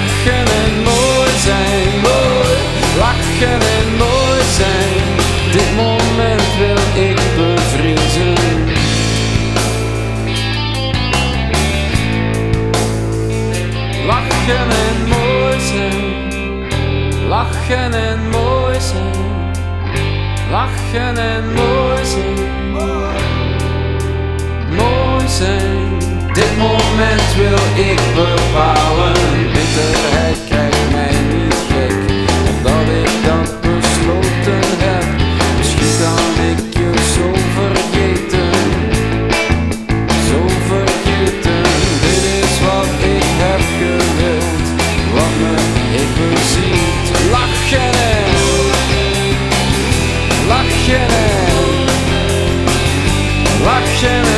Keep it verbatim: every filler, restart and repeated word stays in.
Lachen en mooi zijn, mooi. Lachen en mooi zijn. Dit moment wil ik bevriezen. Lachen en mooi zijn. Lachen en mooi zijn. Lachen en mooi zijn. Mooi zijn. Dit moment wil ik bepalen. Bitterheid krijgt mij niet gek, omdat ik dat besloten heb. Misschien kan ik je zo vergeten, zo vergeten. Dit is wat ik heb gewild, wat me heeft bezield. Lachen en, lachen en, lachen en.